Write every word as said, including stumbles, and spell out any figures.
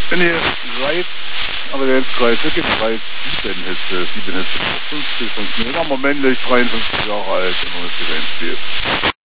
Wenn ihr seid, aber der jetzt gerade wirklich bereits sieben Hitze, sieben Hitze, fünfzig funktioniert. Am Moment ist dreiundfünfzig Jahre alt und noch nicht gewählt spielt.